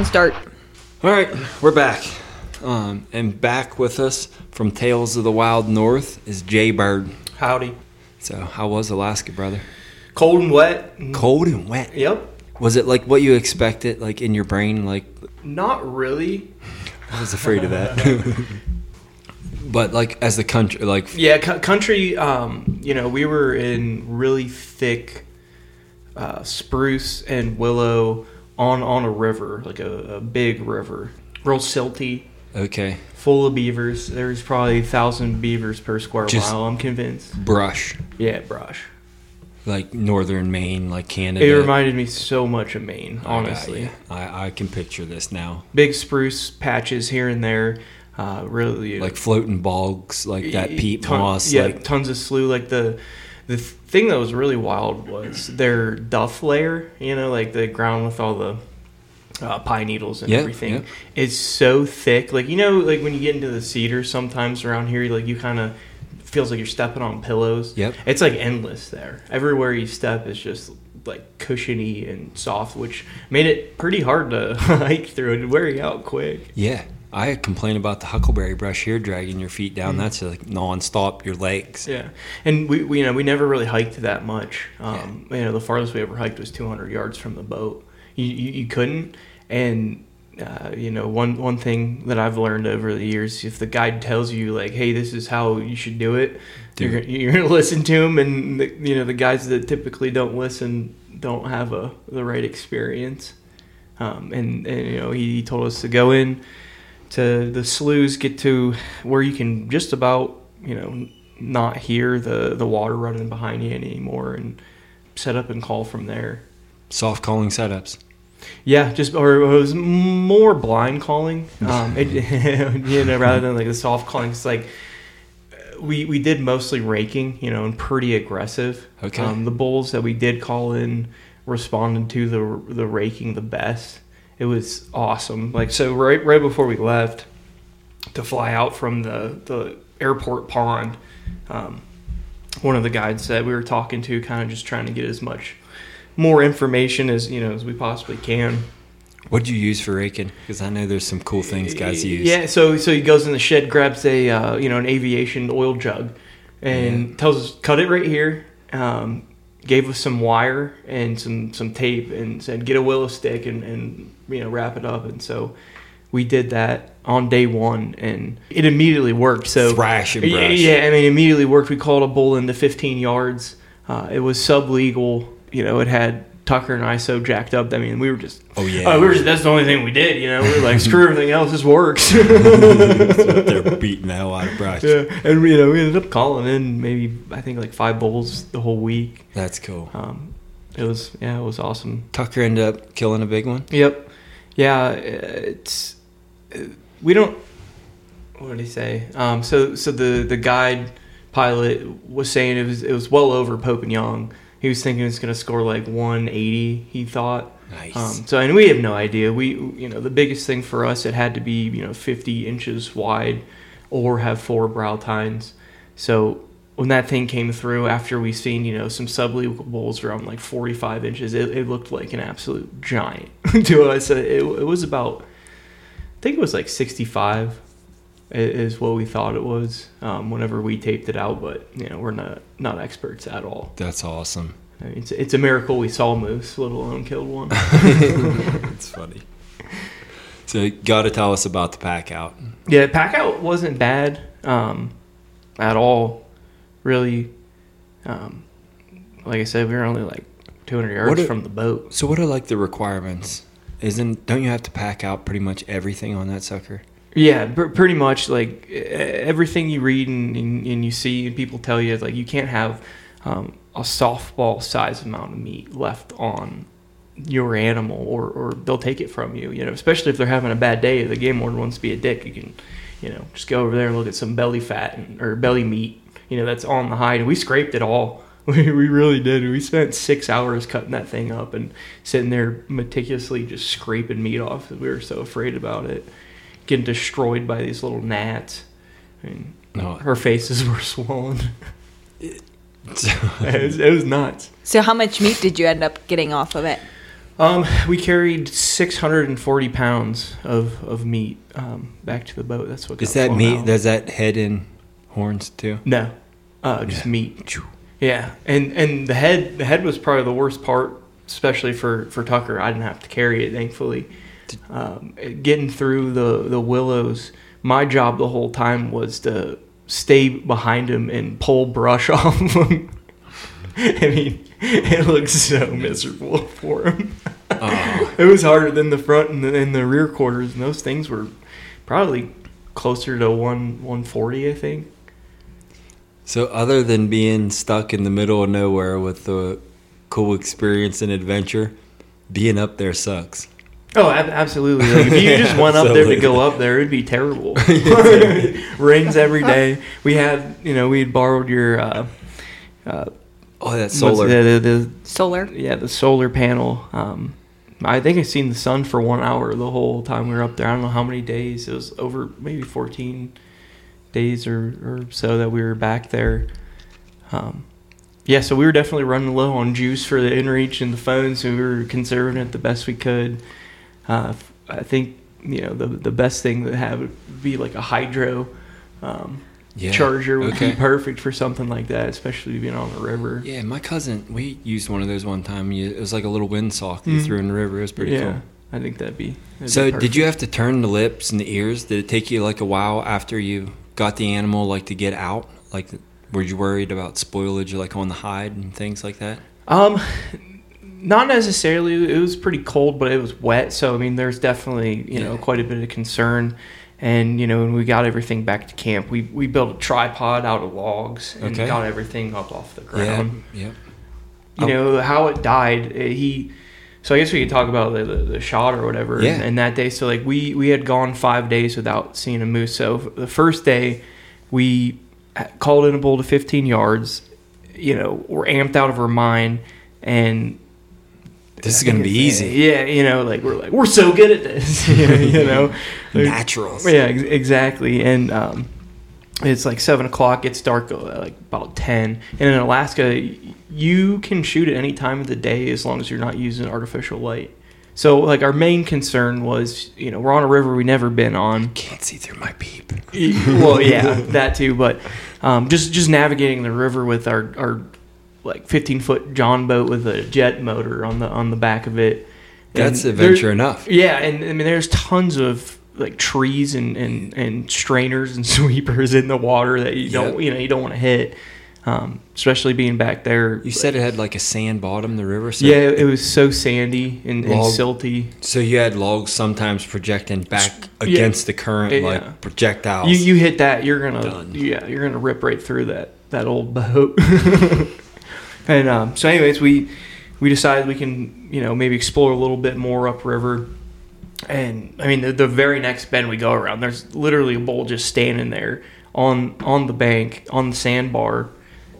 start. All right, we're back. And back with us from Tales of the Wild North is Jay Bird. Howdy. So, how was Alaska, brother? Cold and wet. Cold and wet. Yep. Was it like what you expected, like in your brain? Like, not really. I was afraid of that. But like as the country, like country. We were in really thick spruce and willow on a river, like a big river, real silty. Okay. Full of beavers. There's probably 1,000 beavers per square mile, I'm convinced. Brush. Yeah, brush. Like northern Maine, like Canada. It reminded me so much of Maine, honestly. I can picture this now. Big spruce patches here and there. Really. Like floating bogs, like that peat moss. Yeah, like, tons of slough. Like the thing that was really wild was their duff layer, like the ground with all the pine needles and everything. Yeah. It's so thick. Like, like when you get into the cedars sometimes around here, like you kind of feels like you're stepping on pillows. Yep. It's like endless there. Everywhere you step is just like cushiony and soft, which made it pretty hard to hike through. It'd wear you out quick. Yeah. I complain about the huckleberry brush here dragging your feet down. That's like nonstop, your legs. Yeah, and we never really hiked that much. The farthest we ever hiked was 200 yards from the boat. You couldn't, and one thing that I've learned over the years, if the guide tells you like, hey, this is how you should do it, you're gonna listen to him, and the guys that typically don't listen don't have the right experience. And he told us to go in to the sloughs, get to where you can just about, not hear the water running behind you anymore, and set up and call from there. Soft calling setups. Yeah, or it was more blind calling, rather than like the soft calling. It's like we did mostly raking, and pretty aggressive. Okay. The bulls that we did call in responded to the raking the best. It was awesome. Like, so right before we left to fly out from the airport pond, one of the guides that we were talking to, kind of just trying to get as much more information as we possibly can. What'd you use for raking? Because I know there's some cool things guys use. Yeah, so he goes in the shed, grabs a an aviation oil jug, and tells us, cut it right here. Gave us some wire and some tape and said, get a willow stick and wrap it up. And so we did that on day one, and it immediately worked. So thrash and brush. Yeah, it immediately worked. We called a bull into 15 yards. It was sublegal. It had Tucker and I so jacked up. I mean, we were just... Oh, yeah. That's the only thing we did, We were like, screw everything else, this works. They're beating the hell out of brush. Yeah, and we ended up calling in maybe, I think, like 5 bulls the whole week. That's cool. It was awesome. Tucker ended up killing a big one? Yep. Yeah, we don't... What did he say? So the guide pilot was saying it was well over Pope and Young. He was thinking it was going to score like 180, he thought. Nice. And we have no idea. We, the biggest thing for us, it had to be, 50 inches wide or have 4 brow tines. So when that thing came through, after we seen, some sublegal bulls around like 45 inches, it looked like an absolute giant to us. It was about, I think it was like 65 is what we thought it was whenever we taped it out, but we're not experts at all. That's awesome. I mean, it's a miracle we saw moose, let alone killed one. It's funny. So you got to tell us about the pack out. Yeah, pack out wasn't bad at all, really. Like I said, we were only like 200 yards from the boat. So what are like the requirements? Don't you have to pack out pretty much everything on that sucker? Yeah, pretty much. Like everything you read and you see and people tell you, like you can't have a softball size amount of meat left on your animal, or they'll take it from you. Especially if they're having a bad day. If the game warden wants to be a dick, you can, just go over there and look at some belly fat or belly meat, that's on the hide. And we scraped it all. We really did. We spent 6 hours cutting that thing up and sitting there meticulously just scraping meat off because we were so afraid about it getting destroyed by these little gnats. I mean, her faces were swollen. It was nuts. So how much meat did you end up getting off of it? We carried 640 pounds of meat back to the boat. That's what. Is that meat? Does that head and horns too? No, just meat. Yeah, and the head was probably the worst part, especially for Tucker. I didn't have to carry it, thankfully. Getting through the willows, my job the whole time was to stay behind him and pull brush off him. I mean, it looked so miserable for him. It was harder than the front and the rear quarters, and those things were probably closer to 140, I think. So other than being stuck in the middle of nowhere with the cool experience and adventure, being up there sucks. Oh, absolutely. Like, if you just went up there to go up there, it'd be terrible. Rains every day. We had borrowed your... that solar. The solar? Yeah, the solar panel. I think I seen the sun for 1 hour the whole time we were up there. I don't know how many days. It was over maybe 14 days or so that we were back there. So we were definitely running low on juice for the inReach and the phone, so we were conserving it the best we could. I think the best thing to have would be like a hydro charger would be perfect for something like that, especially being on the river. Yeah, my cousin, we used one of those one time. It was like a little windsock that you threw in the river. It was pretty cool. I think that'd be So did you have to turn the lips and the ears? Did it take you like a while after you got the animal like to get out? Like, were you worried about spoilage like on the hide and things like that? Not necessarily. It was pretty cold, but it was wet. So, I mean, there's definitely, quite a bit of concern. And, when we got everything back to camp, we built a tripod out of logs and got everything up off the ground. Yeah. How it died, so I guess we could talk about the shot or whatever. Yeah. And that day, so like we had gone 5 days without seeing a moose. So the first day, we called in a bull to 15 yards. We're amped out of our mind, and this is gonna be easy. Yeah, we're so good at this. Naturals. Yeah, exactly. And it's like 7:00. It's dark like about 10. And in Alaska, you can shoot at any time of the day as long as you're not using artificial light. So like our main concern was, we're on a river we've never been on. Can't see through my peep. Well, yeah, that too. But just navigating the river with our like 15-foot John boat with a jet motor on the back of it. That's adventure enough. Yeah, and I mean there's tons of like trees and strainers and sweepers in the water that you don't want to hit. Especially being back there. You said it had like a sand bottom, the river? So yeah, it was so sandy and silty. So you had logs sometimes projecting back against the current, like projectiles. You hit that, you're gonna rip right through that old boat. And so anyways, we decided we can, maybe explore a little bit more upriver. And I mean, the very next bend we go around, there's literally a bull just standing there on the bank, on the sandbar.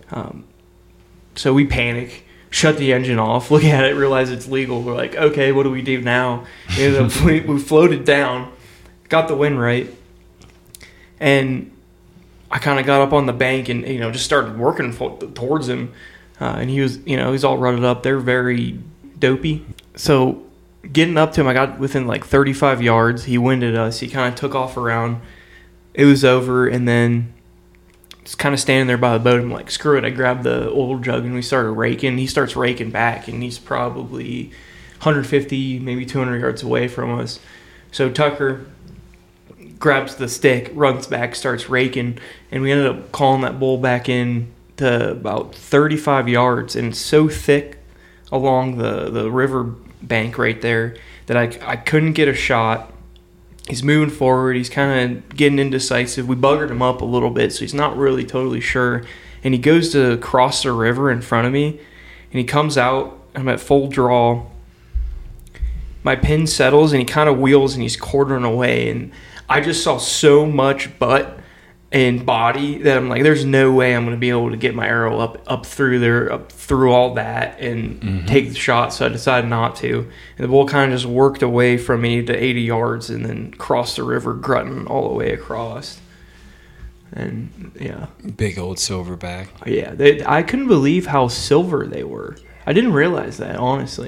So we panic, shut the engine off, look at it, realize it's legal. We're like, okay, what do we do now? We floated down, got the wind right, and I kind of got up on the bank and just started working towards him. And he was, he's all rutted up. They're very dopey. So getting up to him, I got within like 35 yards. He winded us. He kind of took off around. It was over, and then just kind of standing there by the boat. I'm like, screw it. I grabbed the oil jug, and we started raking. He starts raking back, and he's probably 150, maybe 200 yards away from us. So Tucker grabs the stick, runs back, starts raking, and we ended up calling that bull back in to about 35 yards, and it's so thick along the river bank right there that I couldn't get a shot. He's moving forward. He's kind of getting indecisive. We buggered him up a little bit, so he's not really totally sure. And he goes to cross the river in front of me, and he comes out. I'm at full draw. My pin settles, and he kind of wheels, and he's quartering away. And I just saw so much butt and body that I'm like, there's no way I'm going to be able to get my arrow up through there, up through all that and take the shot. So I decided not to. And the bull kind of just worked away from me to 80 yards and then crossed the river, grunting all the way across. And yeah. Big old silverback. Yeah. I couldn't believe how silver they were. I didn't realize that, honestly.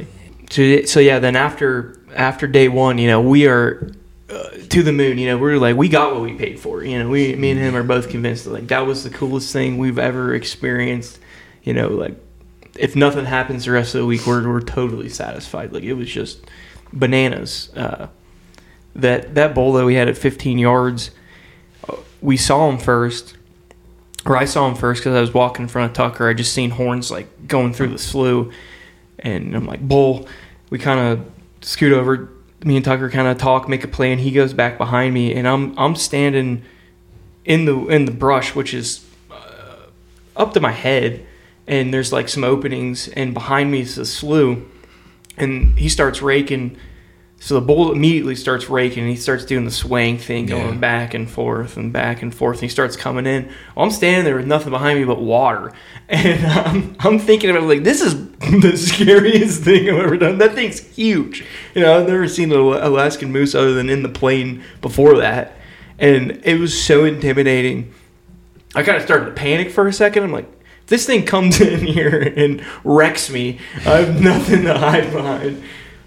So yeah, then after day one, we are to the moon. We're like, we got what we paid for. Me and him are both convinced that, like, that was the coolest thing we've ever experienced. Like, if nothing happens the rest of the week, we're totally satisfied. Like, it was just bananas. That bull that we had at 15 yards, we saw him first. Or I saw him first because I was walking in front of Tucker. I just seen horns like going through the slough, and I'm like, bull. We kind of scoot over. Me and Tucker kind of talk, make a play, and he goes back behind me, and I'm standing in the brush, which is up to my head, and there's like some openings, and behind me is the slough, and he starts raking. So the bull immediately starts raking, and he starts doing the swaying thing, going back and forth and back and forth. And he starts coming in. Well, I'm standing there with nothing behind me but water. And I'm thinking about it, like, this is the scariest thing I've ever done. That thing's huge. I've never seen an Alaskan moose other than in the plain before that. And it was so intimidating. I kind of started to panic for a second. I'm like, if this thing comes in here and wrecks me, I have nothing to hide behind.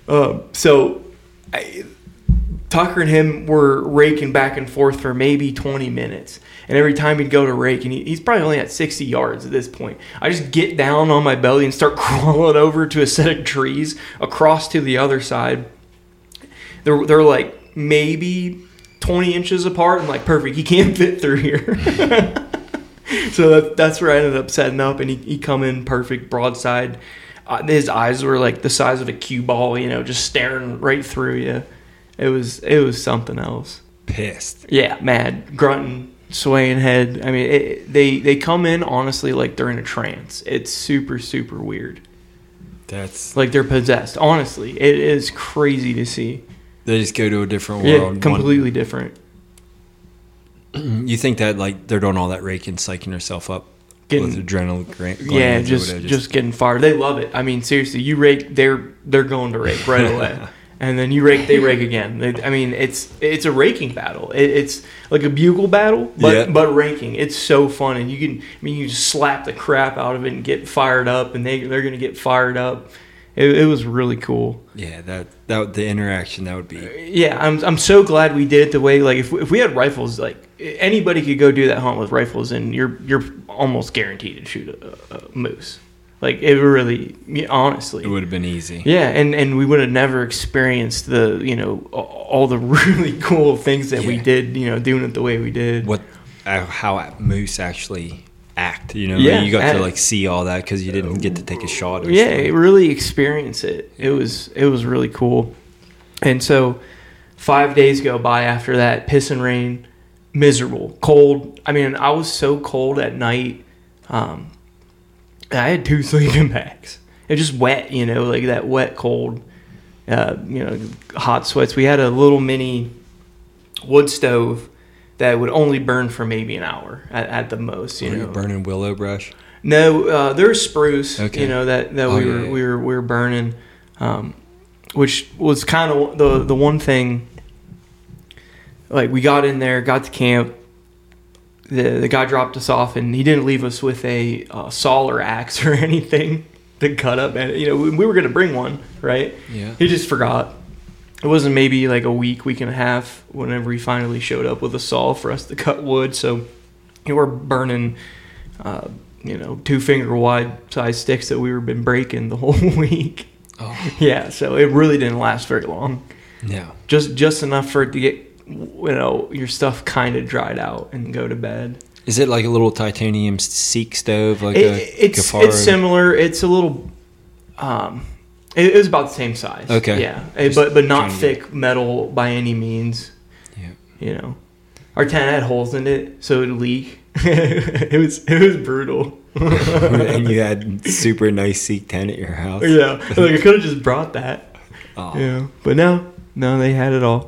Tucker and him were raking back and forth for maybe 20 minutes. And every time he'd go to rake, and he's probably only at 60 yards at this point, I just get down on my belly and start crawling over to a set of trees across to the other side. They're like maybe 20 inches apart. I'm like, perfect, he can't fit through here. So that's where I ended up setting up, and he come in perfect broadside. His eyes were like the size of a cue ball, just staring right through you. It was something else. Pissed. Yeah, mad, grunting, swaying head. I mean, they come in honestly like they're in a trance. It's super, super weird. That's like they're possessed. Honestly, it is crazy to see. They just go to a different world. Yeah, completely different. You think that like they're doing all that raking, psyching herself up? With adrenaline. Yeah, just getting fired. They love it. I mean, seriously, you rake, they're going to rake right away, and then you rake, they rake again. It's a raking battle. It's like a bugle battle, but raking. It's so fun, and you just slap the crap out of it and get fired up, and they're gonna get fired up. It was really cool. Yeah, that the interaction that would be. Yeah, I'm so glad we did it the way, like, if we had rifles, like anybody could go do that hunt with rifles, and you're almost guaranteed to shoot a moose. Like, it really, honestly, it would have been easy. Yeah, and we would have never experienced the all the really cool things that we did, doing it the way we did. How moose actually act, you got to like see all that because you didn't get to take a shot. Really experience it. It was really cool. And so 5 days go by after that, piss and rain, miserable, cold. I mean, I was so cold at night. I had 2 sleeping bags. It was just wet, like that wet cold, hot sweats. We had a little mini wood stove that would only burn for maybe an hour at the most. Were you burning willow brush? No, there's spruce. Okay. That we were burning, which was kind of the one thing. Like, we got in there, got to camp. The guy dropped us off, and he didn't leave us with a saw or axe or anything to cut up. And we were going to bring one, right? Yeah. He just forgot. It wasn't maybe like a week and a half whenever he finally showed up with a saw for us to cut wood. So we're burning, 2-finger wide size sticks that we were been breaking the whole week. Oh. Yeah, so it really didn't last very long. Yeah. Just enough for it to get, your stuff kind of dried out and go to bed. Is it like a little titanium Sikh stove? It's similar. It's a little... It was about the same size. Okay. Yeah, but not thick metal by any means. Yeah. Our tent had holes in it, so it'd leak. It was brutal. And you had super nice Sikh tent at your house. Yeah, like I could have just brought that. Oh. But no, they had it all.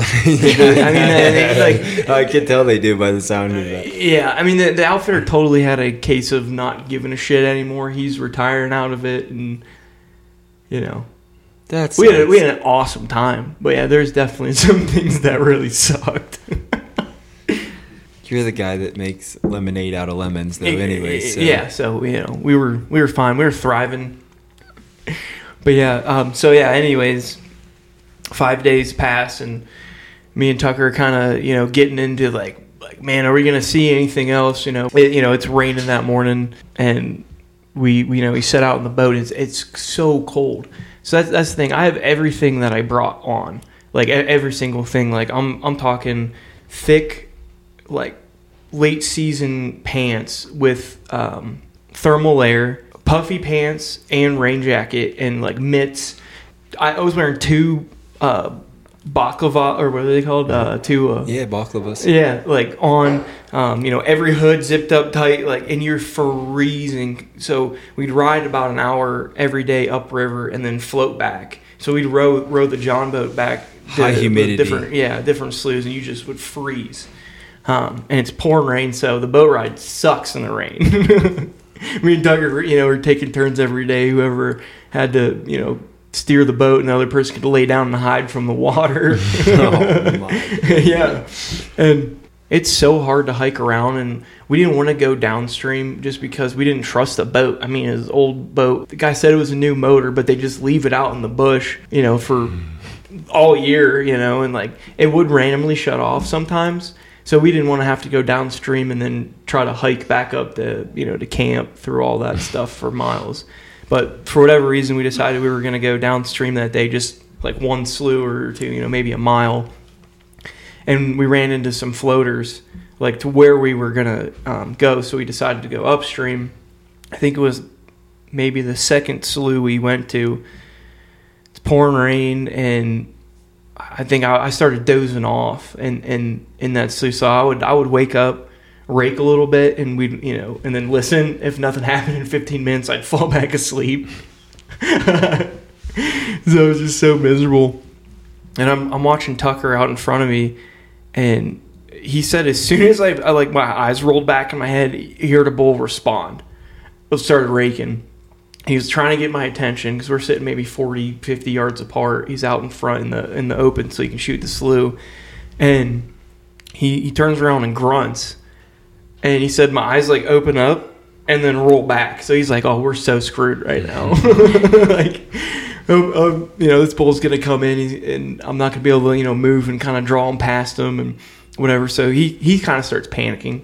I could tell they do by the sound of that. Yeah, I mean, the outfitter totally had a case of not giving a shit anymore. He's retiring out of it, and we had an awesome time. But yeah, there's definitely some things that really sucked. You're the guy that makes lemonade out of lemons, though. Anyways, so we were fine. We were thriving. But yeah, anyways, 5 days pass, and me and Tucker are kind of, getting into like, man, are we going to see anything else? It's raining that morning, and we set out in the boat. It's so cold. So that's the thing. I have everything that I brought on, like every single thing. Like I'm talking thick, like late season pants with thermal layer, puffy pants, and rain jacket, and like mitts. I was wearing two baklava, or what are they called? Baklavas. Yeah, like on, every hood zipped up tight, like, and you're freezing. So we'd ride about an hour every day upriver and then float back. So we'd row the John boat back. High humidity. Different sloughs, and you just would freeze. And it's pouring rain, so the boat ride sucks in the rain. Me and Tucker, were taking turns every day. Whoever had to, steer the boat, and the other person could lay down and hide from the water. Oh, my. Yeah. And it's so hard to hike around, and we didn't want to go downstream just because we didn't trust the boat. I mean, his old boat, the guy said it was a new motor, but they just leave it out in the bush, for all year, and like it would randomly shut off sometimes. So we didn't want to have to go downstream and then try to hike back up to camp through all that stuff for miles. But for whatever reason, we decided we were going to go downstream that day, just like one slough or two, maybe a mile. And we ran into some floaters, like to where we were going to go. So we decided to go upstream. I think it was maybe the second slough we went to. It's pouring rain, and I think I started dozing off in that slough. So I would wake up, rake a little bit, and we'd, and then listen. If nothing happened in 15 minutes, I'd fall back asleep. So it was just so miserable. And I'm watching Tucker out in front of me, and he said as soon as I like my eyes rolled back in my head, he heard a bull respond. I started raking. He was trying to get my attention because we're sitting maybe 40, 50 yards apart. He's out in front in the open so he can shoot the slough. And he turns around and grunts. And he said my eyes like open up and then roll back. So he's like, oh, we're so screwed right now. Like, this bull's going to come in and I'm not going to be able to, move and kind of draw him past him and whatever. So he kind of starts panicking.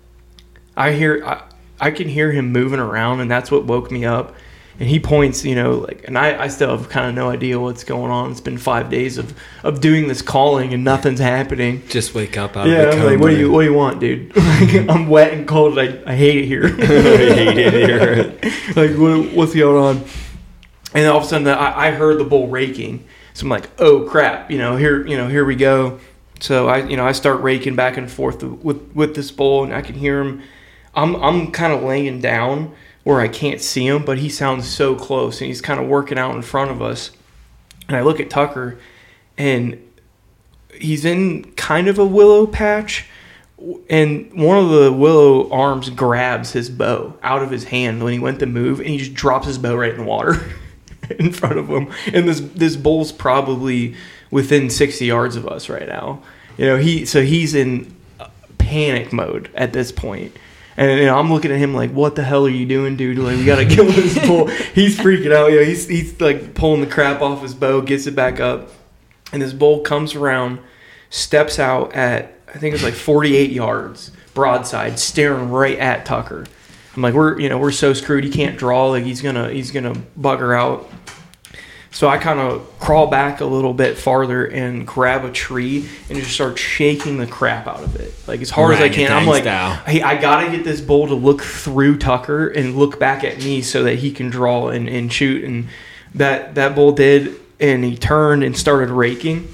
I can hear him moving around, and that's what woke me up. And he points, and I still have kind of no idea what's going on. It's been 5 days of doing this calling, and nothing's happening. Just wake up out of the coma. Like, what do you want, dude? Like, I'm wet and cold. I hate it here. I hate it here. Like, what's going on? And all of a sudden, I heard the bull raking. So I'm like, oh crap! Here we go. So I start raking back and forth with this bull, and I can hear him. I'm kind of laying down where I can't see him, but he sounds so close, and he's kind of working out in front of us. And I look at Tucker, and he's in kind of a willow patch, and one of the willow arms grabs his bow out of his hand when he went to move, and he just drops his bow right in the water in front of him. And this bull's probably within 60 yards of us right now. He's in panic mode at this point. And I'm looking at him like, what the hell are you doing, dude? Like, we got to kill this bull. He's freaking out. He's like pulling the crap off his bow, gets it back up. And this bull comes around, steps out at, I think it's like 48 yards, broadside, staring right at Tucker. I'm like, we're so screwed. He can't draw. Like, he's gonna bugger out. So I kind of crawl back a little bit farther and grab a tree and just start shaking the crap out of it, like as hard as I can. I'm like, hey, I gotta get this bull to look through Tucker and look back at me so that he can draw and shoot. And that bull did, and he turned and started raking.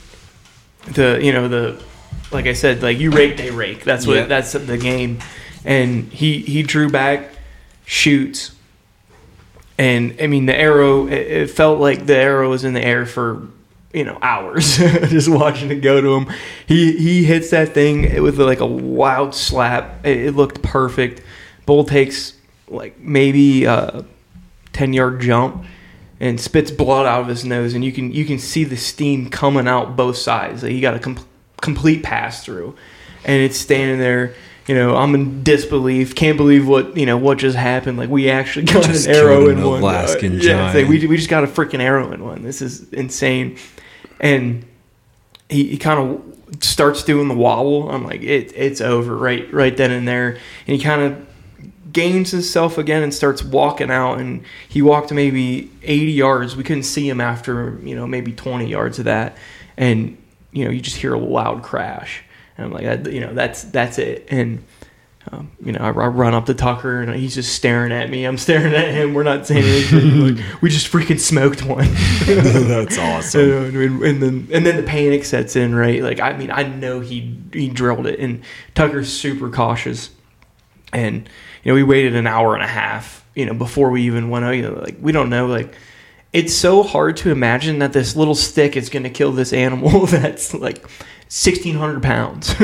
Like I said, like you rake, they rake. That's what that's the game. And he drew back, shoots. And I mean, the arrow, it felt like the arrow was in the air for, hours, just watching it go to him. He hits that thing with like a wild slap. It looked perfect. Bull takes like maybe a 10-yard jump and spits blood out of his nose. And you can see the steam coming out both sides. Like, he got a complete pass through. And it's standing there. I'm in disbelief. Can't believe what just happened. Like, we actually got Just an arrow killed in an one. Alaskan It's like, giant. we just got a freaking arrow in one. This is insane. And he kind of starts doing the wobble. I'm like, it's over right then and there. And he kind of gains himself again and starts walking out. And he walked maybe 80 yards. We couldn't see him after maybe 20 yards of that. And you just hear a loud crash. And I'm like, that's it. And I run up to Tucker, and he's just staring at me. I'm staring at him. We're not saying anything. Like, we just freaking smoked one. That's awesome. And then the panic sets in, right? Like, I know he drilled it, and Tucker's super cautious. And we waited an hour and a half, before we even went out. Like, we don't know. Like, it's so hard to imagine that this little stick is going to kill this animal that's like 1,600 pounds.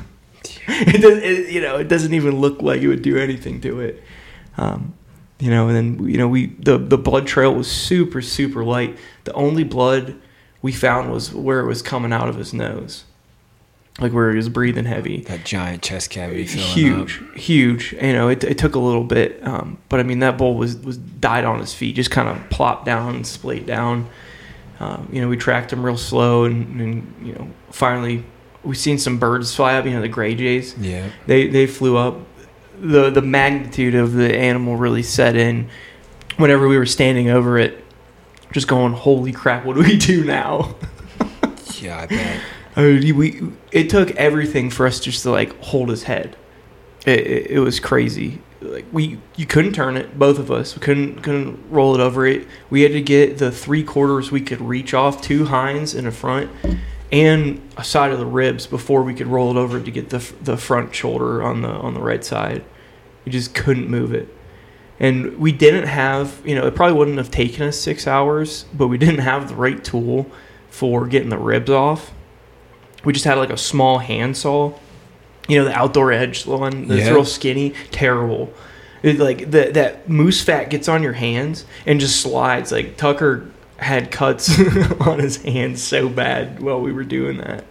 It doesn't even look like it would do anything to it. And then the blood trail was super, super light. The only blood we found was where it was coming out of his nose, like where he was breathing heavy. That giant chest cavity filling up. Huge. It took a little bit, but I mean, that bull was died on his feet, just kind of plopped down and splayed down. We tracked him real slow, and finally we seen some birds fly up. The gray jays. Yeah. They flew up. The magnitude of the animal really set in whenever we were standing over it, just going, holy crap, what do we do now? Yeah, I bet. It took everything for us just to like hold his head. It was crazy. Like, you couldn't turn it, both of us. We couldn't roll it over it. We had to get the 3/4 we could reach off, 2 hinds in the front and a side of the ribs before we could roll it over to get the front shoulder on the right side. We just couldn't move it. And we didn't have, it probably wouldn't have taken us 6 hours, but we didn't have the right tool for getting the ribs off. We just had like a small handsaw, the Outdoor Edge one that's real skinny, terrible. Like that moose fat gets on your hands and just slides. Like, Tucker had cuts on his hands so bad while we were doing that.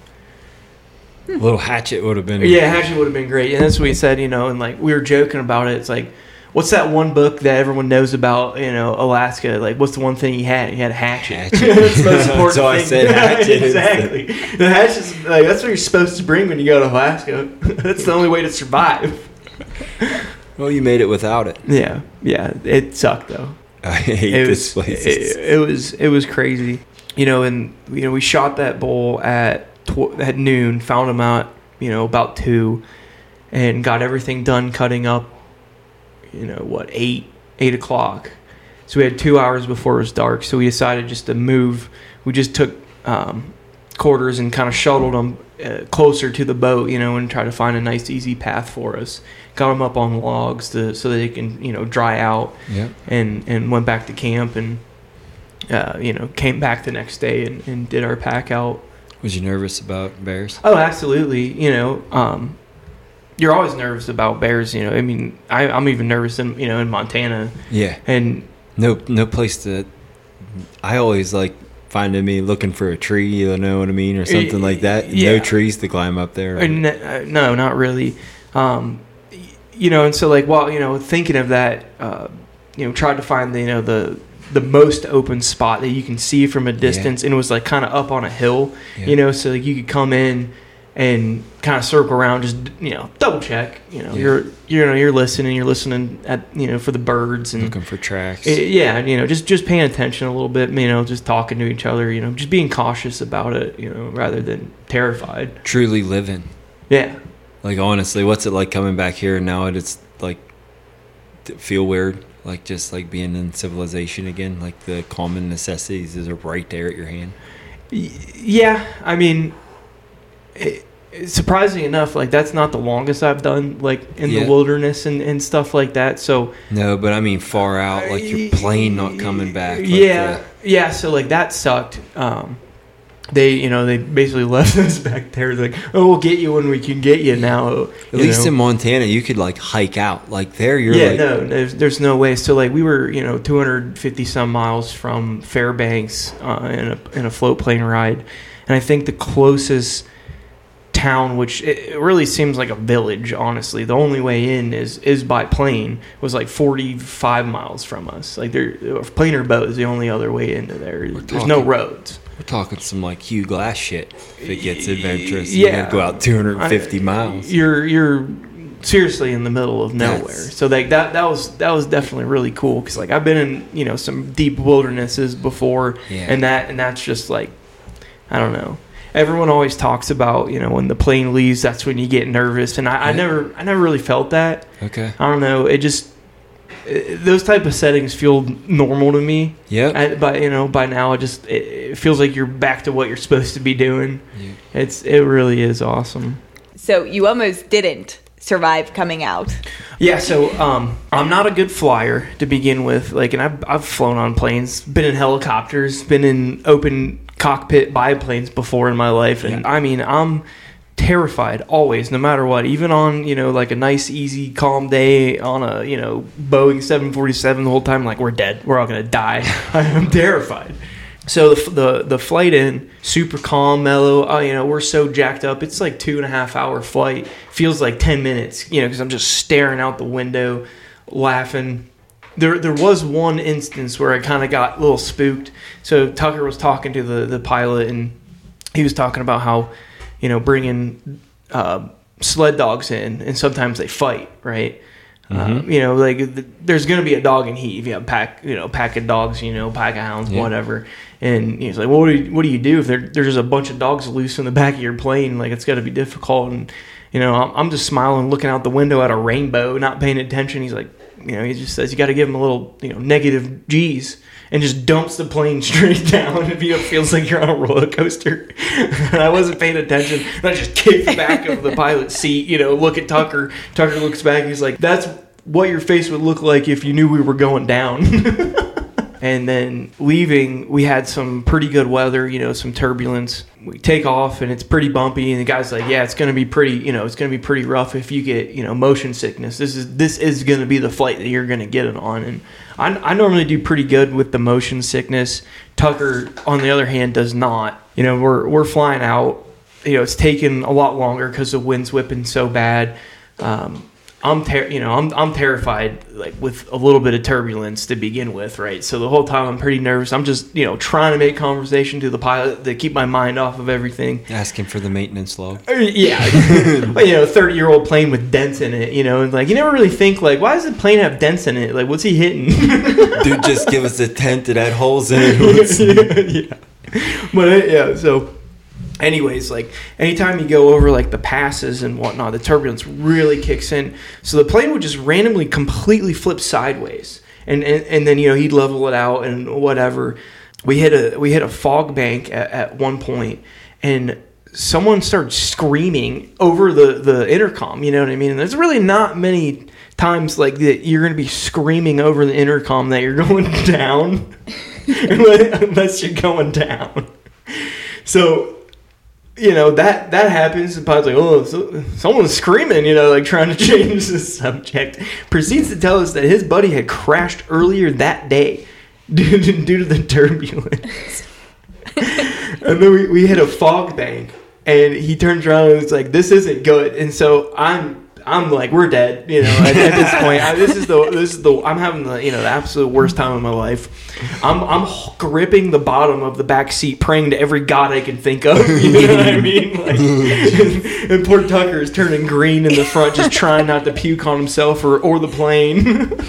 A little hatchet would have been. Yeah, hatchet would have been great. And that's what we said, and like we were joking about it. It's like, what's that one book that everyone knows about, Alaska? Like, what's the one thing he had? He had a hatchet. That's the most important So I said hatchet. Exactly. The hatchet's like, that's what you're supposed to bring when you go to Alaska. That's the only way to survive. Well, you made it without it. Yeah. It sucked though. I hate this place. It was crazy. We shot that bull at noon, found him out, about 2, and got everything done cutting up. 8 o'clock. So we had 2 hours before it was dark. So we decided just to move. We just took quarters and kind of shuttled them closer to the boat, and try to find a nice, easy path for us. Got them up on logs so they can, dry out. Yep. And went back to camp and, came back the next day and did our pack out. Was you nervous about bears? Oh, absolutely. You're always nervous about bears. I mean, I'm even nervous in Montana. Yeah. And no place to. I always like finding me looking for a tree. You know what I mean, or something like that. Yeah. No trees to climb up there. No, not really. And so like while thinking of that, tried to find the most open spot that you can see from a distance, and it was like kind of up on a hill, so like you could come in and kind of circle around, just double check. You're listening at for the birds and looking for tracks. Just paying attention a little bit. Just talking to each other. Just being cautious about it. Rather than terrified. Truly living. Yeah. Like, honestly, what's it like coming back here now? It's like feel weird. Like, just like being in civilization again. Like, the common necessities are right there at your hand. Yeah, I mean, surprising enough, like, that's not the longest I've done, like, in the wilderness and stuff like that. So no, but I mean far out, like your plane not coming back. Like so like that sucked. They basically left us back there. Like, oh, we'll get you when we can get you now. At least in Montana, you could like hike out. Like there, no, there's no way. So like we were 250 some miles from Fairbanks in a float plane ride, and I think the closest town, which it really seems like a village, honestly. The only way in is by plane. It was like 45 miles from us. Like, plane or boat is the only other way into there. There's no roads. We're talking some like Hugh Glass shit if it gets adventurous. Yeah. You gotta go out 250 miles. You're seriously in the middle of nowhere. So like that was definitely really cool, because like I've been in, you know, some deep wildernesses before, and that's just like, I don't know. Everyone always talks about, you know, when the plane leaves, that's when you get nervous, and I never really felt that. Okay. I don't know. Those type of settings feel normal to me. Yeah. By now it feels like you're back to what you're supposed to be doing. Yeah. It really is awesome. So you almost didn't survive coming out. Yeah, so I'm not a good flyer to begin with. Like, and I've flown on planes, been in helicopters, been in open cockpit biplanes before in my life, and I mean, I'm terrified always, no matter what. Even on, you know, like a nice, easy, calm day on a, you know, Boeing 747, the whole time, like, we're dead, we're all gonna die. I'm terrified. So the flight in, super calm, mellow. You know, we're so jacked up. It's like 2.5 hour flight. Feels like 10 minutes. You know, because I'm just staring out the window, laughing. There was one instance where I kind of got a little spooked. So Tucker was talking to the pilot, and he was talking about how, you know, bringing sled dogs in, and sometimes they fight, right? Mm-hmm. You know, like there's going to be a dog in heat if you have pack of dogs, you know, pack of hounds, whatever. And he's like, well, what do you do if there's just a bunch of dogs loose in the back of your plane? Like, it's got to be difficult. And, you know, I'm just smiling, looking out the window at a rainbow, not paying attention. He's like, you know, he just says you got to give him a little, you know, negative G's, and just dumps the plane straight down. It feels like you're on a roller coaster. And I wasn't paying attention. And I just kicked the back of the pilot's seat, you know, look at Tucker. Tucker looks back. He's like, that's what your face would look like if you knew we were going down. And then leaving, we had some pretty good weather, you know, some turbulence. We take off, and it's pretty bumpy, and the guy's like, yeah, it's going to be pretty, you know, it's going to be pretty rough if you get, you know, motion sickness. This is going to be the flight that you're going to get it on. And I normally do pretty good with the motion sickness. Tucker, on the other hand, does not. You know, we're flying out. You know, it's taking a lot longer because the wind's whipping so bad. I'm terrified, like, with a little bit of turbulence to begin with, right? So the whole time I'm pretty nervous. I'm just, you know, trying to make conversation to the pilot to keep my mind off of everything. Asking for the maintenance log. Yeah. You know, 30-year-old plane with dents in it, you know, and like, you never really think, like, why does the plane have dents in it? Like, what's he hitting? Dude, just give us a tent that had holes in it. Yeah. But, so... Anyways, like, anytime you go over, like, the passes and whatnot, the turbulence really kicks in. So the plane would just randomly completely flip sideways. And then, you know, he'd level it out and whatever. We hit a fog bank at one point, and someone started screaming over the intercom, you know what I mean? And there's really not many times, like, that you're going to be screaming over the intercom that you're going down, unless you're going down. So... You know, that happens, and Pod's like, oh, someone's screaming, you know, like, trying to change the subject. Proceeds to tell us that his buddy had crashed earlier that day due to the turbulence. And then we hit a fog bank, and he turns around and was like, this isn't good. And so I'm like, we're dead, you know, at this point. I'm having the, you know, the absolute worst time of my life. I'm gripping the bottom of the back seat, praying to every god I can think of. You know what I mean? Like, and poor Tucker is turning green in the front, just trying not to puke on himself or the plane.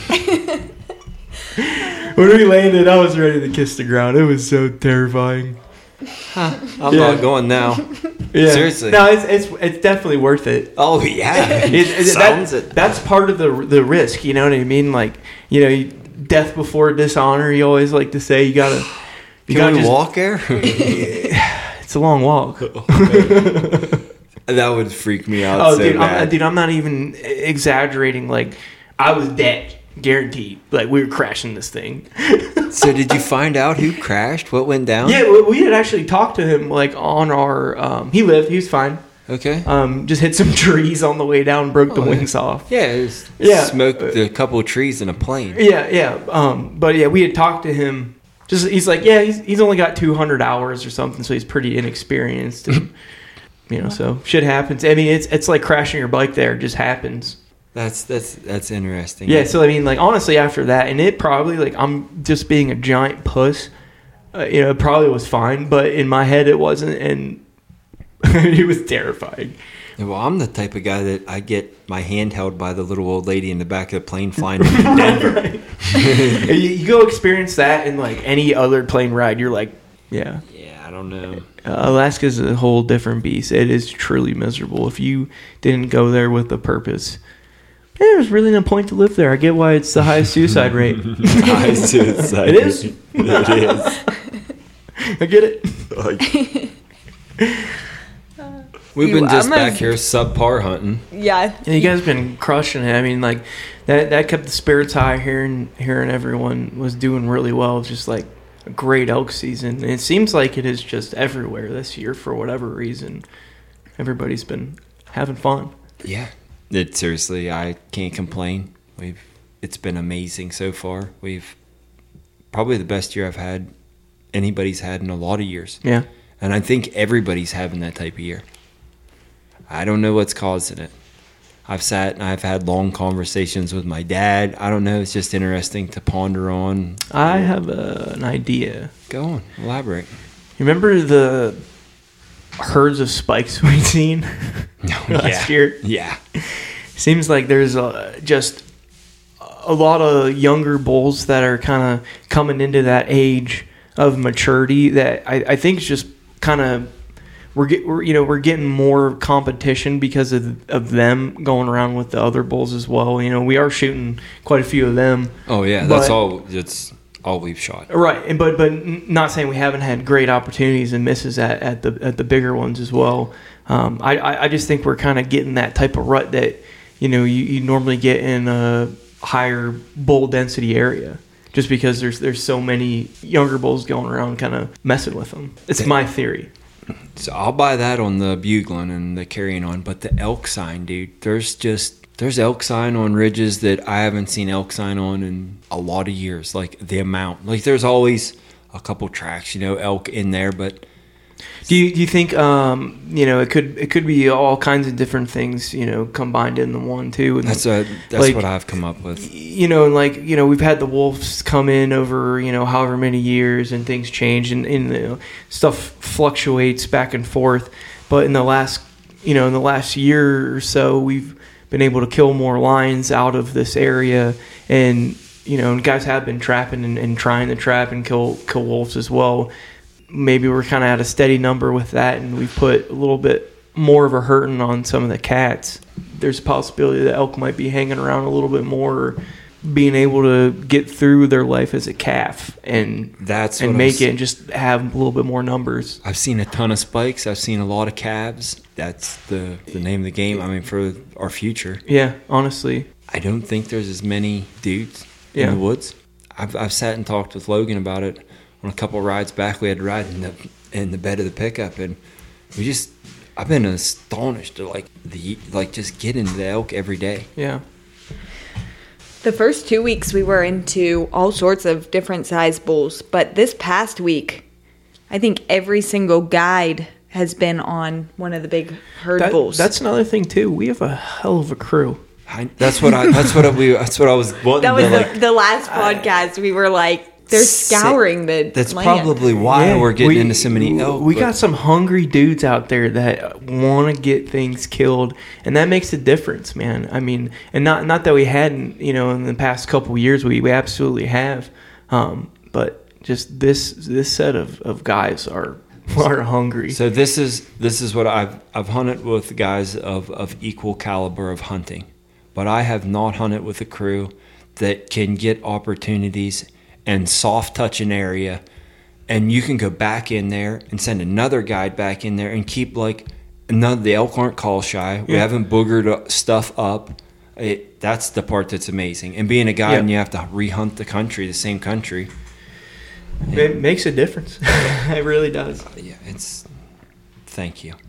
When we landed, I was ready to kiss the ground. It was so terrifying. I'm not going now. Yeah. Seriously. No, it's definitely worth it. Oh yeah. That's part of the risk. You know what I mean? Like, you know, death before dishonor. You always like to say you gotta. Can we walk there? It's a long walk. That would freak me out. Dude, I'm not even exaggerating. Like, I was dead. Guaranteed. Like, we were crashing this thing. So did you find out who crashed? What went down? Yeah, we had actually talked to him, like, on our... he lived. He was fine. Okay. Just hit some trees on the way down, broke the wings off. Yeah, smoked a couple of trees in a plane. Yeah. But, yeah, we had talked to him. He's like, yeah, he's only got 200 hours or something, so he's pretty inexperienced. And You know, so shit happens. I mean, it's like crashing your bike there. It just happens. That's interesting. Yeah, so I mean, like, honestly, after that, and it probably, like, I'm just being a giant puss, you know, it probably was fine, but in my head it wasn't, and it was terrifying. Well, I'm the type of guy that I get my hand held by the little old lady in the back of the plane flying into Denver. You go experience that in, like, any other plane ride, you're like, yeah. Yeah, I don't know. Alaska's a whole different beast. It is truly miserable. If you didn't go there with a purpose, there's really no point to live there. I get why it's the highest suicide rate. High suicide. It is. It is. I get it. We've been just back here subpar hunting. Yeah. And you guys been crushing it. I mean, like, that kept the spirits high here, and everyone was doing really well. Just like a great elk season. And it seems like it is just everywhere this year for whatever reason. Everybody's been having fun. Yeah. Seriously, I can't complain. It's been amazing so far. We've probably the best year I've had anybody's had in a lot of years. Yeah. And I think everybody's having that type of year. I don't know what's causing it. I've sat and I've had long conversations with my dad. I don't know. It's just interesting to ponder on. I have an idea. Go on. Elaborate. You remember the herds of spikes we'd seen last year? Yeah. Seems like there's just a lot of younger bulls that are kind of coming into that age of maturity that I think is just kind of we're getting more competition because of them going around with the other bulls as well. You know, we are shooting quite a few of them. Oh yeah, that's all we've shot. Right, and but not saying we haven't had great opportunities and misses at the bigger ones as well. I just think we're kind of getting that type of rut that you normally get in a higher bull density area, just because there's so many younger bulls going around kind of messing with them. It's my theory. So I'll buy that on the bugling and the carrying on, but the elk sign, dude, there's elk sign on ridges that I haven't seen elk sign on in a lot of years. Like the amount, like there's always a couple tracks, elk in there, but do you think it could be all kinds of different things combined in the one too? And that's like, what I've come up with. We've had the wolves come in over however many years, and things change, and stuff fluctuates back and forth. But in the last year or so, we've been able to kill more lions out of this area, and guys have been trapping and trying to trap and kill wolves as well. Maybe we're kind of at a steady number with that, and we've put a little bit more of a hurting on some of the cats. There's a possibility that elk might be hanging around a little bit more, or being able to get through their life as a calf and make it and just have a little bit more numbers. I've seen a ton of spikes. I've seen a lot of calves. That's the name of the game. I mean, for our future. Yeah, honestly. I don't think there's as many dudes in the woods. I've sat and talked with Logan about it. On a couple of rides back, we had to ride in the bed of the pickup, and I've been astonished to just get into the elk every day. Yeah. The first 2 weeks we were into all sorts of different size bulls, but this past week, I think every single guide has been on one of the big herd bulls. That's another thing too. We have a hell of a crew. That's what I was wanting. That was the last podcast. We were like, they're scouring the That's land. probably why we're getting into so many elk. We got some hungry dudes out there that want to get things killed, and that makes a difference, man. I mean, and not that we hadn't, in the past couple of years, we absolutely have, but just this set of guys are hungry. So this is what I've hunted with guys of equal caliber of hunting, but I have not hunted with a crew that can get opportunities and soft touch an area, and you can go back in there and send another guide back in there and keep the elk aren't call shy. We haven't boogered stuff up. That's the part that's amazing. And being a guide and you have to rehunt the same country. It makes a difference. It really does. Yeah, thank you.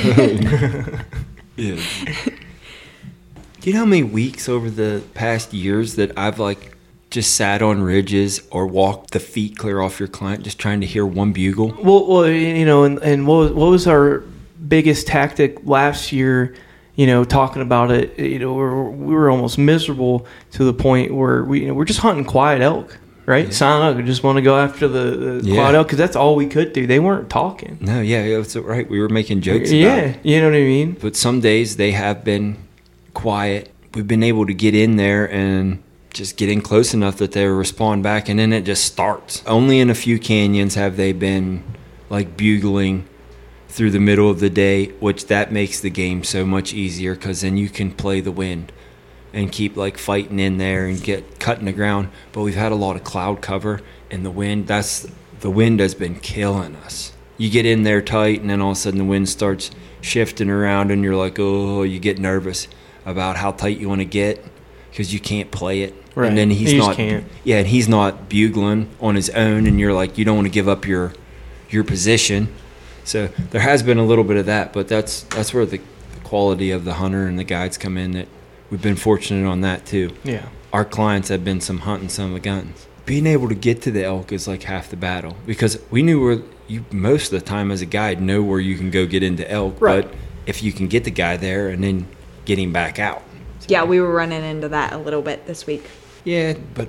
Yeah. Do you know how many weeks over the past years that I've just sat on ridges or walked the feet clear off your client just trying to hear one bugle? Well, and what was our biggest tactic last year, talking about it, we were almost miserable to the point where we're just hunting quiet elk, right? Yeah. Silent elk. We just want to go after the quiet elk because that's all we could do. They weren't talking. No, yeah, that's right. We were making jokes about it. You know what I mean? But some days they have been quiet. We've been able to get in there and just get in close enough that they respond back, and then it just starts. Only in a few canyons have they been like bugling through the middle of the day, which that makes the game so much easier because then you can play the wind and keep like fighting in there and get cutting the ground. But we've had a lot of cloud cover, and the wind has been killing us. You get in there tight, and then all of a sudden the wind starts shifting around, and you're like, oh, you get nervous about how tight you want to get because you can't play it. Right. And then he's not, can't. yeah, and he's not bugling on his own, and you're like, you don't want to give up your position. So there has been a little bit of that, but that's where the quality of the hunter and the guides come in. That we've been fortunate on that too. Yeah. Our clients have been some hunting some of the guns. Being able to get to the elk is like half the battle because we knew where you most of the time as a guide know where you can go get into elk, right. But if you can get the guy there and then get him back out. Yeah, we were running into that a little bit this week. Yeah, but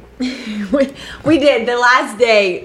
we did. The last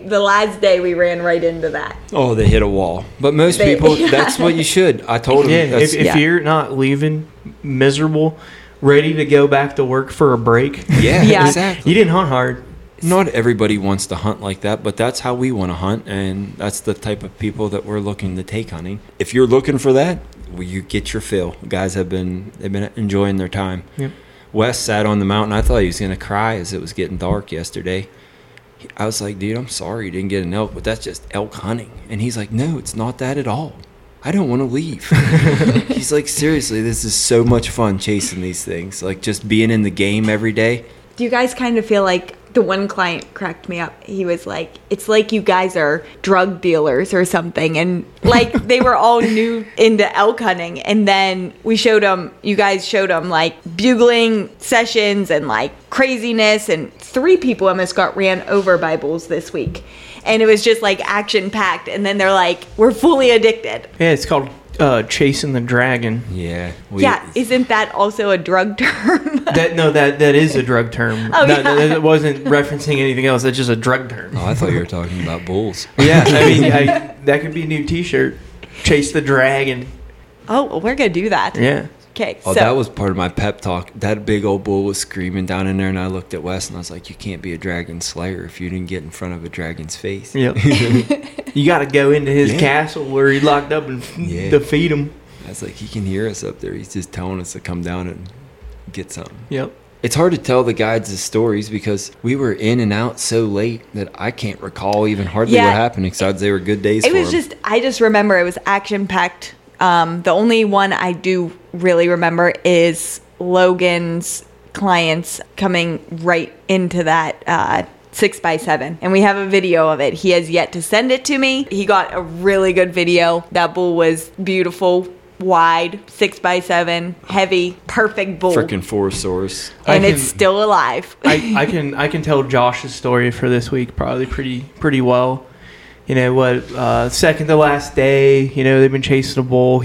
day we ran right into that. oh, they hit a wall. But most people, that's what you should. I told them. Yeah, if you're not leaving miserable, ready to go back to work for a break, Yeah. Exactly. you didn't hunt hard. Not everybody wants to hunt like that, but that's how we want to hunt, and that's the type of people that we're looking to take hunting. If you're looking for that, well, you get your fill. Guys they've been enjoying their time. Yep. Wes sat on the mountain. I thought he was going to cry as it was getting dark yesterday. I was like, dude, I'm sorry you didn't get an elk, but that's just elk hunting. And he's like, no, it's not that at all. I don't want to leave. He's like, seriously, this is so much fun chasing these things. Like just being in the game every day. Do you guys kind of feel like the one client cracked me up? He was like, it's like you guys are drug dealers or something. And like they were all new into elk hunting. And then you guys showed them like bugling sessions and like craziness. And 3 people almost got ran over by bulls this week. And it was just like action packed. And then they're like, we're fully addicted. Yeah, it's called chasing the dragon. Yeah. Isn't that also a drug term? That is a drug term. Oh, yeah. That wasn't referencing anything else. That's just a drug term. Oh, I thought you were talking about bulls. Yeah, I mean, that could be a new T-shirt. Chase the dragon. Oh, we're going to do that. Yeah. Okay, Oh, that was part of my pep talk. That big old bull was screaming down in there, and I looked at Wes, and I was like, you can't be a dragon slayer if you didn't get in front of a dragon's face. Yep. You got to go into his castle where he locked up and defeat him. I was like, he can hear us up there. He's just telling us to come down and get something. Yep. It's hard to tell the guides the stories because we were in and out so late that I can't recall even hardly what happened, besides they were good days for him. I just remember it was action-packed. The only one I do really remember is Logan's clients coming right into that 6x7, and we have a video of it. He has yet to send it to me. He got a really good video. That bull was beautiful, wide, 6x7, heavy, perfect bull. Freaking Forosaurus. And it's still alive. I can tell Josh's story for this week probably pretty well. You know what? Second to last day. You know they've been chasing a bull.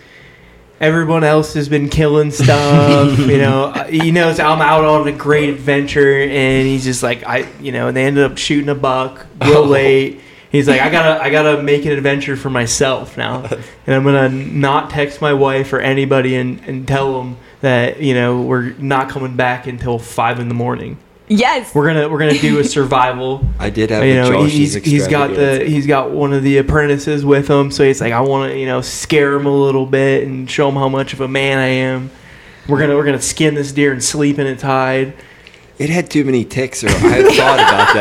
Everyone else has been killing stuff. He knows I'm out on a great adventure, and he's just like and they ended up shooting a buck real late. He's like, I gotta make an adventure for myself now, and I'm gonna not text my wife or anybody and tell them that we're not coming back until 5 a.m. Yes, we're gonna do a survival. I did have Josh's he's got one of the apprentices with him, so he's like, I want to scare him a little bit and show him how much of a man I am. We're gonna skin this deer and sleep in its hide. It had too many ticks, or I had thought about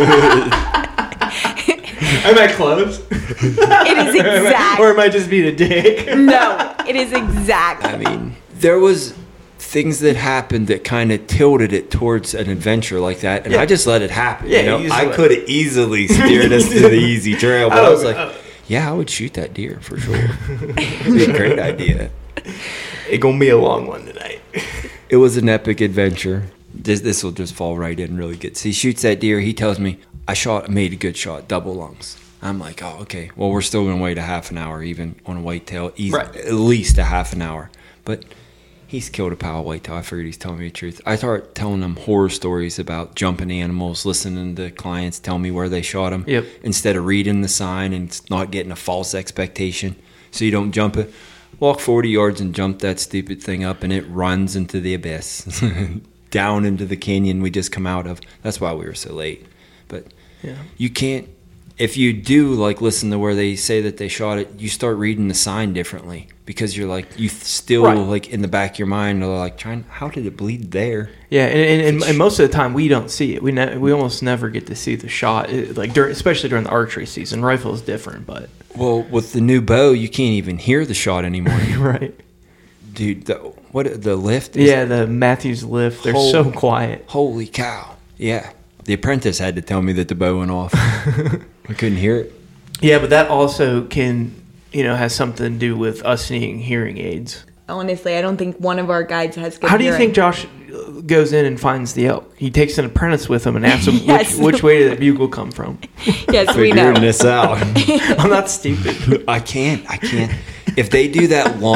that. Am I close? It is exact. Or am I just being a dick? No, it is exact. I mean, there was things that happened that kind of tilted it towards an adventure like that, and I just let it happen. I could have easily steered us to the easy trail, but I was like, I would shoot that deer for sure. It'd be a great idea. It's gonna be a long one tonight. It was an epic adventure. This will just fall right in really good. So he shoots that deer. He tells me, I made a good shot, double lungs. I'm like, oh, okay. Well, we're still going to wait a half an hour, even on a whitetail. Right. At least a half an hour. But he's killed a pile of whitetail. I figured he's telling me the truth. I started telling him horror stories about jumping animals, listening to clients tell me where they shot them. Yep. Instead of reading the sign and not getting a false expectation so you don't jump it. Walk 40 yards and jump that stupid thing up, and it runs into the abyss. Down into the canyon we just come out of. That's why we were so late. But you can't. If you do like listen to where they say that they shot it, you start reading the sign differently because you're like you still like in the back of your mind are like trying. How did it bleed there? Yeah, and most of the time we don't see it. We almost never get to see the shot. Especially during the archery season. Rifle is different, but with the new bow, you can't even hear the shot anymore. Right, dude. The lift? The Matthews lift. They're so quiet. Holy cow! Yeah, the apprentice had to tell me that the bow went off. I couldn't hear it. Yeah, but that also can, has something to do with us needing hearing aids. Honestly, I don't think one of our guides has good How do you hearing. think Josh goes in and finds the elk? He takes an apprentice with him and asks him Yes. which way did that bugle come from? Yes, we know. Figuring this out. I'm not stupid. I can't. If they do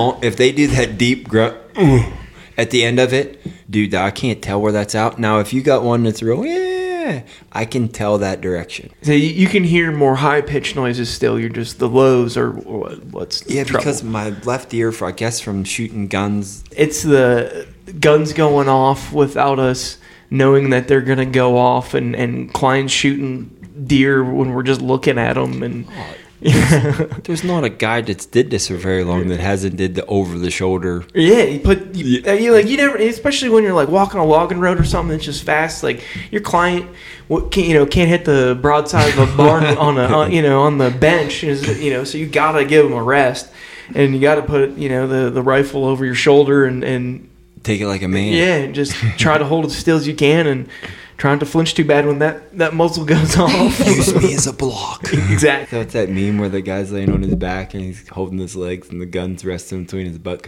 that deep grunt at the end of it, dude, I can't tell where that's out. Now, if you got one that's real, I can tell that direction. So you can hear more high-pitched noises still. You're just the lows or what's the trouble? Because my left ear, from shooting guns. It's the guns going off without us knowing that they're going to go off and clients shooting deer when we're just looking at them. And There's not a guy that's did this for very long that hasn't did the over the shoulder. Yeah, you never, especially when you're like walking a logging road or something that's just fast. Like your client, can't hit the broadside of a barn on the bench. So you gotta give them a rest, and you gotta put the rifle over your shoulder and take it like a man. Yeah, and just try to hold it as still as you can and. Trying to flinch too bad when that muzzle goes off. Use me as a block. Exactly. So it's that meme where the guy's laying on his back and he's holding his legs and the gun's resting between his butt.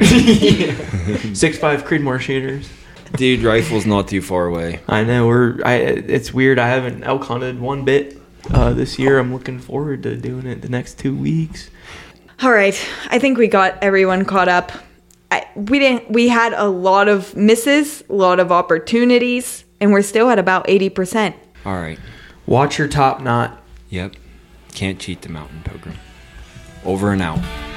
6.5 Creedmoor shooters. Dude, rifle's not too far away. I know. It's weird. I haven't elk hunted one bit this year. I'm looking forward to doing it the next 2 weeks. All right. I think we got everyone caught up. We had a lot of misses, a lot of opportunities. And we're still at about 80%. All right. Watch your top knot. Yep. Can't cheat the mountain pilgrim. Over and out.